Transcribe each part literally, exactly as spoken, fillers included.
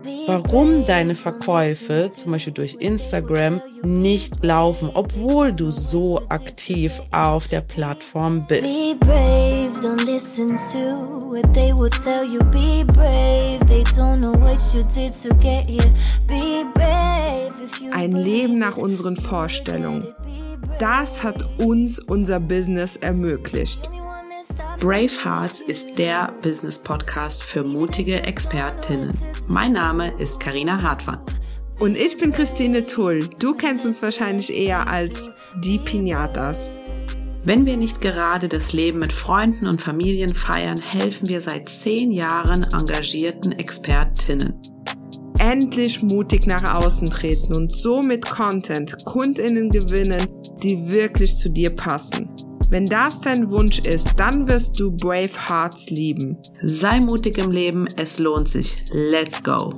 warum deine Verkäufe, zum Beispiel durch Instagram, nicht laufen, obwohl du so aktiv auf der Plattform bist. Be brave, don't listen to what they will tell you. Be brave, they don't know what you did to get here. Be brave. Ein Leben nach unseren Vorstellungen. Das hat uns unser Business ermöglicht. Brave Hearts ist der Business-Podcast für mutige Expertinnen. Mein Name ist Carina Hartmann. Und ich bin Christine Tull. Du kennst uns wahrscheinlich eher als die Pinatas. Wenn wir nicht gerade das Leben mit Freunden und Familien feiern, helfen wir seit zehn Jahren engagierten Expertinnen. Endlich mutig nach außen treten und so mit Content KundInnen gewinnen, die wirklich zu dir passen. Wenn das dein Wunsch ist, dann wirst du Brave Hearts lieben. Sei mutig im Leben, es lohnt sich. Let's go!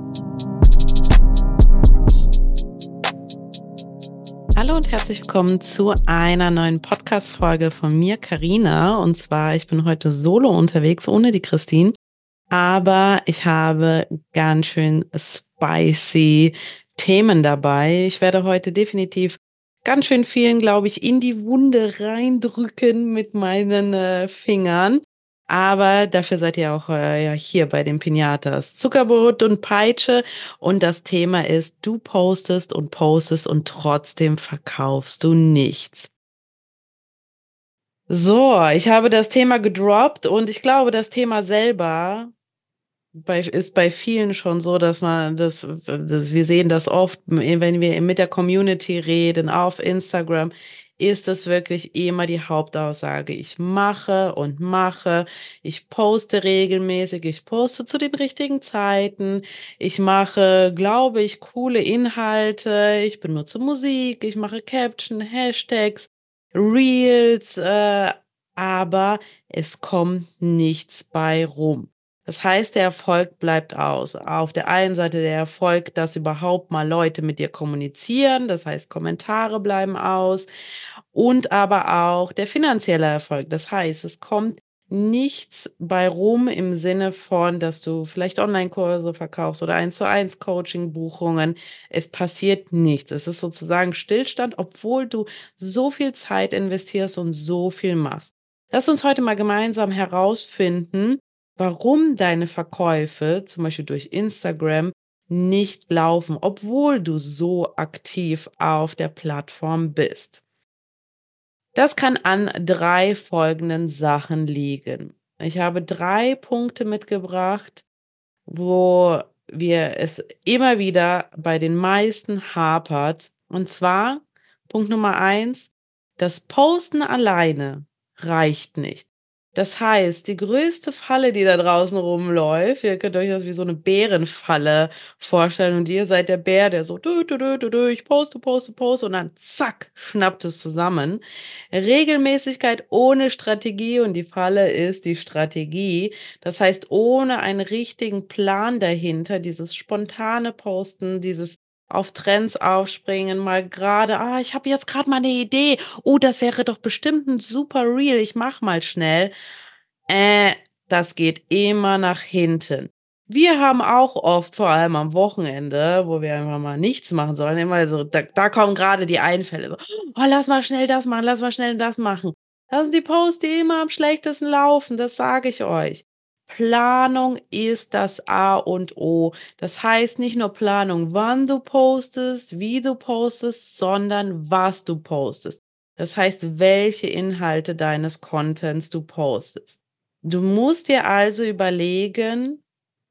Hallo und herzlich willkommen zu einer neuen Podcast-Folge von mir, Carina. Und zwar, ich bin heute solo unterwegs, ohne die Christine. Aber ich habe ganz schön spicy Themen dabei. Ich werde heute definitiv ganz schön vielen, glaube ich, in die Wunde reindrücken mit meinen äh, Fingern. Aber dafür seid ihr auch äh, ja, hier bei den Pinatas. Zuckerbrot und Peitsche. Und das Thema ist, du postest und postest und trotzdem verkaufst du nichts. So, ich habe das Thema gedroppt und ich glaube, das Thema selber Bei, ist bei vielen schon so, dass man das, das, wir sehen das oft, wenn wir mit der Community reden, auf Instagram, ist das wirklich immer die Hauptaussage. Ich mache und mache, ich poste regelmäßig, ich poste zu den richtigen Zeiten, ich mache, glaube ich, coole Inhalte, ich benutze Musik, ich mache Caption, Hashtags, Reels, äh, aber es kommt nichts bei rum. Das heißt, der Erfolg bleibt aus. Auf der einen Seite der Erfolg, dass überhaupt mal Leute mit dir kommunizieren, das heißt, Kommentare bleiben aus, und aber auch der finanzielle Erfolg. Das heißt, es kommt nichts bei rum im Sinne von, dass du vielleicht Online-Kurse verkaufst oder eins zu eins Coaching-Buchungen. Es passiert nichts. Es ist sozusagen Stillstand, obwohl du so viel Zeit investierst und so viel machst. Lass uns heute mal gemeinsam herausfinden, warum deine Verkäufe, zum Beispiel durch Instagram, nicht laufen, obwohl du so aktiv auf der Plattform bist. Das kann an drei folgenden Sachen liegen. Ich habe drei Punkte mitgebracht, wo wir es immer wieder bei den meisten hapert. Und zwar, Punkt Nummer eins, das Posten alleine reicht nicht. Das heißt, die größte Falle, die da draußen rumläuft, ihr könnt euch das wie so eine Bärenfalle vorstellen und ihr seid der Bär, der so, dü, dü, dü, dü, dü, ich poste, poste, poste und dann zack, schnappt es zusammen. Regelmäßigkeit ohne Strategie und die Falle ist die Strategie. Das heißt, ohne einen richtigen Plan dahinter, dieses spontane Posten, dieses auf Trends aufspringen, mal gerade, ah, ich habe jetzt gerade mal eine Idee. Oh, das wäre doch bestimmt ein super Reel. Ich mach mal schnell. Äh, das geht immer nach hinten. Wir haben auch oft, vor allem am Wochenende, wo wir einfach mal nichts machen sollen, immer so, da, da kommen gerade die Einfälle. So, oh, lass mal schnell das machen, lass mal schnell das machen. Das sind die Posts, die immer am schlechtesten laufen, das sage ich euch. Planung ist das A und O. Das heißt nicht nur Planung, wann du postest, wie du postest, sondern was du postest. Das heißt, welche Inhalte deines Contents du postest. Du musst dir also überlegen,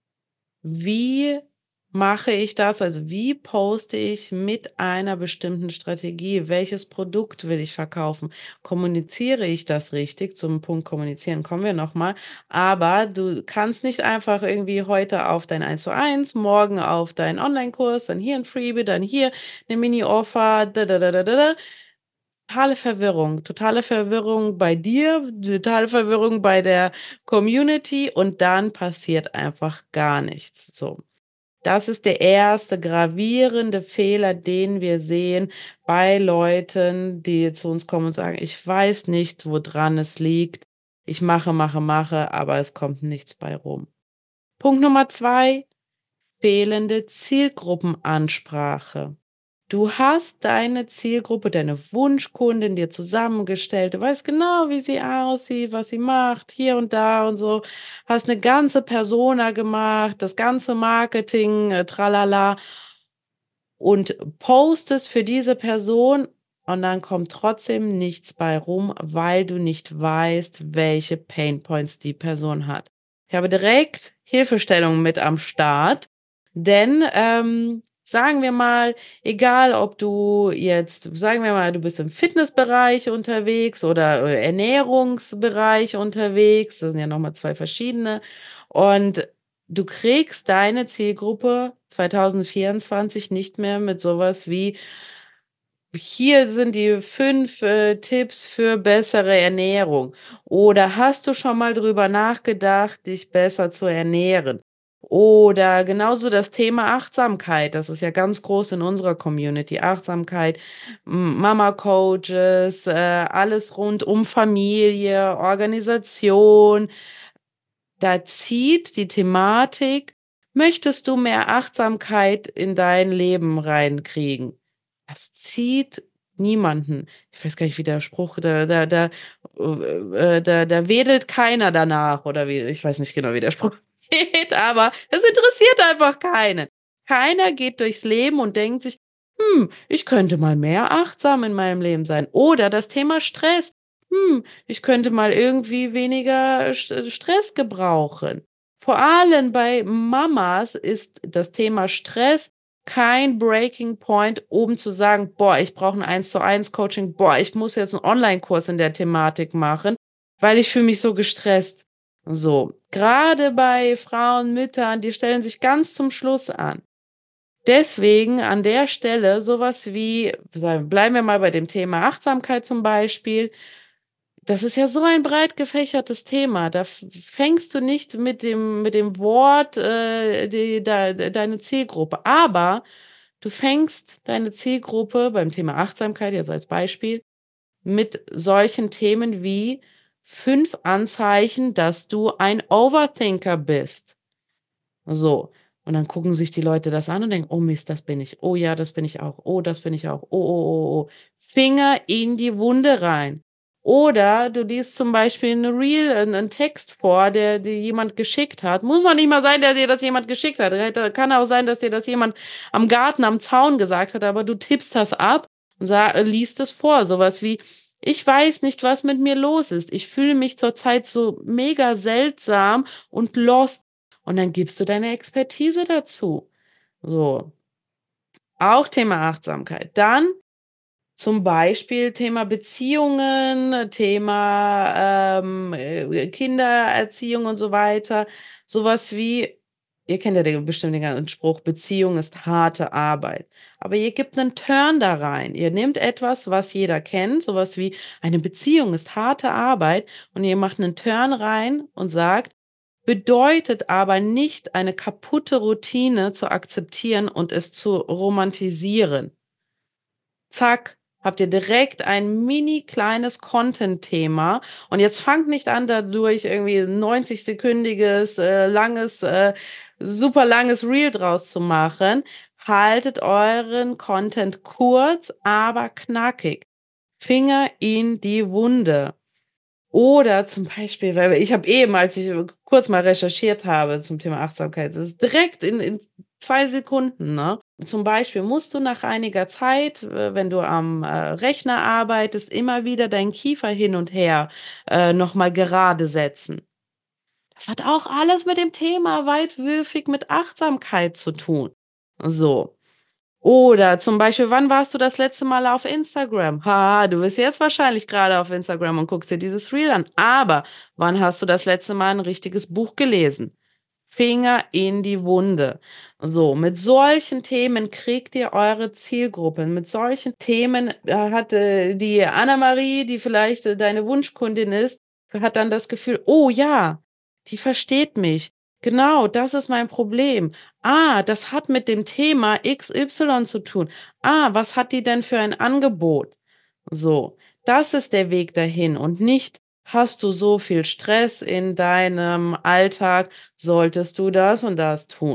wie mache ich das? Also wie poste ich mit einer bestimmten Strategie? Welches Produkt will ich verkaufen? Kommuniziere ich das richtig? Zum Punkt kommunizieren kommen wir nochmal. Aber du kannst nicht einfach irgendwie heute auf dein eins zu eins, morgen auf deinen Online-Kurs, dann hier ein Freebie, dann hier eine Mini-Offer, da, da, da, da, da. Totale Verwirrung, totale Verwirrung bei dir, totale Verwirrung bei der Community und dann passiert einfach gar nichts. So. Das ist der erste gravierende Fehler, den wir sehen bei Leuten, die zu uns kommen und sagen, ich weiß nicht, woran es liegt. Ich mache, mache, mache, aber es kommt nichts bei rum. Punkt Nummer zwei, fehlende Zielgruppenansprache. Du hast deine Zielgruppe, deine Wunschkundin dir zusammengestellt. Du weißt genau, wie sie aussieht, was sie macht, hier und da und so. Hast eine ganze Persona gemacht, das ganze Marketing, äh, tralala. Und postest für diese Person und dann kommt trotzdem nichts bei rum, weil du nicht weißt, welche Painpoints die Person hat. Ich habe direkt Hilfestellungen mit am Start, denn ähm, sagen wir mal, egal ob du jetzt, sagen wir mal, du bist im Fitnessbereich unterwegs oder äh, Ernährungsbereich unterwegs, das sind ja nochmal zwei verschiedene, und du kriegst deine Zielgruppe zwanzig vierundzwanzig nicht mehr mit sowas wie: „Hier sind die fünf äh, Tipps für bessere Ernährung“ oder „Hast du schon mal drüber nachgedacht, dich besser zu ernähren?“ Oder genauso das Thema Achtsamkeit, das ist ja ganz groß in unserer Community. Achtsamkeit, M Mama-Coaches, äh, alles rund um Familie, Organisation. Da zieht die Thematik: Möchtest du mehr Achtsamkeit in dein Leben reinkriegen? Das zieht niemanden. Ich weiß gar nicht, wie der Spruch da da da äh, äh, da da wedelt keiner danach oder wie, ich weiß nicht genau, wie der Spruch geht, aber es interessiert einfach keinen. Keiner geht durchs Leben und denkt sich: „Hm, ich könnte mal mehr achtsam in meinem Leben sein.“ Oder das Thema Stress: „Hm, ich könnte mal irgendwie weniger St Stress gebrauchen.“ Vor allem bei Mamas ist das Thema Stress kein Breaking Point, um zu sagen: „Boah, ich brauche 'n Eins-zu-eins Coaching. Boah, ich muss jetzt 'n Onlinekurs in der Thematik machen, weil ich fühle mich so gestresst.“ So, grade bei Frauen, Müttern, die stellen sich ganz zum Schluss an. Deswegen an der Stelle so was wie, sagen bleiben wir mal bei dem Thema Achtsamkeit zum Beispiel. Das ist ja so ein breit gefächertes Thema. Da f fängst du nicht mit dem mit dem Wort, äh, die dei deine Zielgruppe. Aber du fängst deine Zielgruppe beim Thema Achtsamkeit jetzt als Beispiel mit solchen Themen wie fünf Anzeichen, dass du ein Overthinker bist. So, und dann gucken sich die Leute das an und denken: „Oh Mist, das bin ich. Oh ja, das bin ich auch. Oh, das bin ich auch. Oh, oh, oh, oh.“ Finger in die Wunde rein. Oder du liest zum Beispiel 'ne Reel, 'n 'n Text vor, der dir jemand geschickt hat. Muss noch nicht mal sein, der dir das jemand geschickt hat. Hätte kann auch sein, dass dir das jemand am Garten, am Zaun gesagt hat, aber du tippst das ab und sa äh, liest es vor. So was wie: „Ich weiß nicht, was mit mir los ist. Ich fühle mich zurzeit so mega seltsam und lost.“ Und dann gibst du deine Expertise dazu. So, auch Thema Achtsamkeit. Dann zum Beispiel Thema Beziehungen, Thema, ähm, äh, Kindererziehung und so weiter. So was wie, ihr kennt ja den bestimmt den ganzen Spruch: „Beziehung ist harte Arbeit.“ Aber ihr gebt 'nen Turn da rein. Ihr nehmt etwas, was jeder kennt, so was wie: „Eine Beziehung ist harte Arbeit“, und ihr macht 'nen Turn rein und sagt: „Bedeutet aber nicht, eine kaputte Routine zu akzeptieren und es zu romantisieren.“ Zack, habt ihr direkt ein mini kleines Content-Thema und jetzt fangt nicht an, dadurch irgendwie neunzig-sekündiges, äh, langes, äh, super langes Reel draus zu machen. Haltet euren Content kurz, aber knackig. Finger in die Wunde. Oder zum Beispiel, weil ich habe eben, als ich kurz mal recherchiert habe zum Thema Achtsamkeit, das ist direkt in in zwei Sekunden, ne? Zum Beispiel musst du nach einiger Zeit, äh, wenn du am, äh, Rechner arbeitest, immer wieder deinen Kiefer hin und her, äh, noch mal gerade setzen. Das hat auch alles mit dem Thema weitwürfig mit Achtsamkeit zu tun. So. Oder zum Beispiel, wann warst du das letzte Mal auf Instagram? Ha, du bist jetzt wahrscheinlich gerade auf Instagram und guckst dir dieses Reel an. Aber wann hast du das letzte Mal ein richtiges Buch gelesen? Finger in die Wunde. So, mit solchen Themen kriegt ihr eure Zielgruppe. Mit solchen Themen äh, hat äh, die Annemarie, die vielleicht äh, deine Wunschkundin ist, hat dann das Gefühl: „Oh ja, die versteht mich. Genau, das ist mein Problem. Ah, das hat mit dem Thema X Y zu tun. Ah, was hat die denn für ein Angebot?“ So, das ist der Weg dahin und nicht: „Hast du so viel Stress in deinem Alltag, solltest du das und das tun.“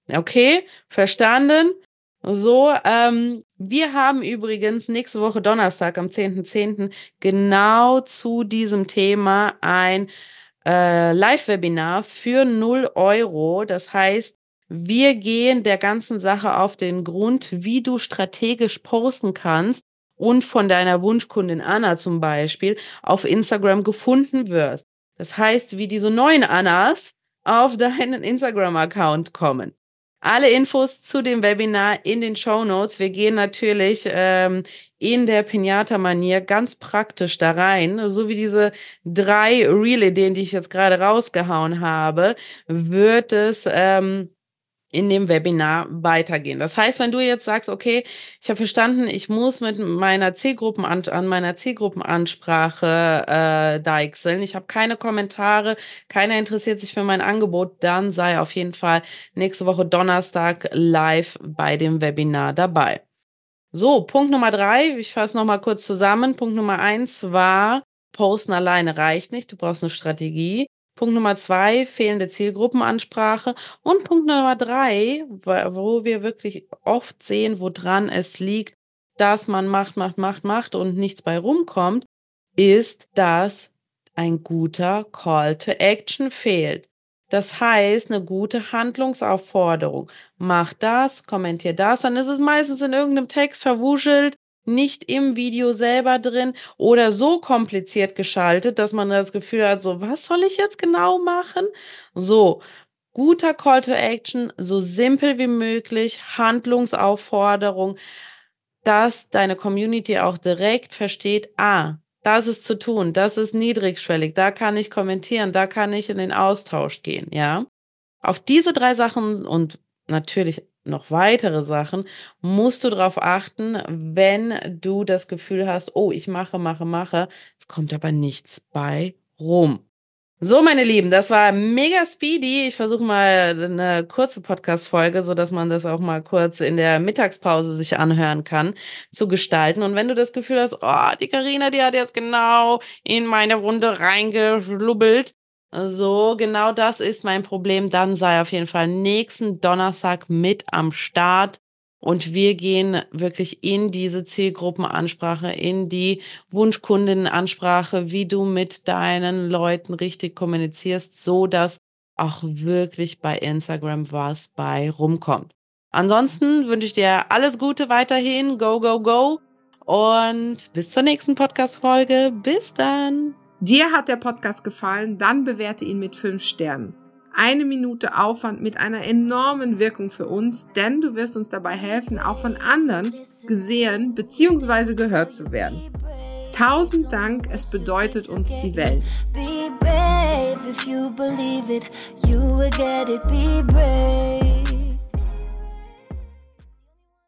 Okay, verstanden? So, ähm, wir haben übrigens nächste Woche Donnerstag am zehnten zehnten genau zu diesem Thema ein äh, Live-Webinar für null Euro. Das heißt, wir gehen der ganzen Sache auf den Grund, wie du strategisch posten kannst und von deiner Wunschkundin Anna zum Beispiel auf Instagram gefunden wirst. Das heißt, wie diese neuen Annas auf deinen Instagram-Account kommen. Alle Infos zu dem Webinar in den Shownotes. Wir gehen natürlich ähm, in der Pinata-Manier ganz praktisch da rein. So wie diese drei Real-Ideen, die ich jetzt gerade rausgehauen habe, wird es ähm, in dem Webinar weitergehen. Das heißt, wenn du jetzt sagst, okay, ich habe verstanden, ich muss mit meiner Zielgruppen an, an meiner Zielgruppenansprache äh, deichseln, ich habe keine Kommentare, keiner interessiert sich für mein Angebot, dann sei auf jeden Fall nächste Woche Donnerstag live bei dem Webinar dabei. So, Punkt Nummer drei, ich fasse nochmal kurz zusammen. Punkt Nummer eins war, Posten alleine reicht nicht, du brauchst eine Strategie. Punkt Nummer zwei, fehlende Zielgruppenansprache. Und Punkt Nummer drei, wo wir wirklich oft sehen, woran es liegt, dass man macht, macht, macht, macht und nichts bei rumkommt, ist, dass ein guter Call to Action fehlt. Das heißt, eine gute Handlungsaufforderung. Mach das, kommentier das, dann ist es meistens in irgendeinem Text verwuschelt, nicht im Video selber drin oder so kompliziert geschaltet, dass man das Gefühl hat, so, was soll ich jetzt genau machen? So, guter Call to Action, so simpel wie möglich, Handlungsaufforderung, dass deine Community auch direkt versteht, ah, das ist zu tun, das ist niedrigschwellig, da kann ich kommentieren, da kann ich in den Austausch gehen, ja. Auf diese drei Sachen und natürlich noch weitere Sachen musst du darauf achten, wenn du das Gefühl hast, oh, ich mache, mache, mache, es kommt aber nichts bei rum. So, meine Lieben, das war mega speedy. Ich versuche mal eine kurze Podcast-Folge, sodass man das auch mal kurz in der Mittagspause sich anhören kann, zu gestalten. Und wenn du das Gefühl hast, oh, die Carina, die hat jetzt genau in meine Wunde reingeschlubbelt, so, genau das ist mein Problem, dann sei auf jeden Fall nächsten Donnerstag mit am Start. Und wir gehen wirklich in diese Zielgruppenansprache, in die Wunschkundenansprache, wie du mit deinen Leuten richtig kommunizierst, so dass auch wirklich bei Instagram was bei rumkommt. Ansonsten wünsche ich dir alles Gute weiterhin. Go, go, go. Und bis zur nächsten Podcast-Folge. Bis dann. Dir hat der Podcast gefallen? Dann bewerte ihn mit fünf Sternen. Eine Minute Aufwand mit einer enormen Wirkung für uns, denn du wirst uns dabei helfen, auch von anderen gesehen bzw. gehört zu werden. Tausend Dank, es bedeutet uns die Welt. Be brave if you believe it, you will get it, be brave.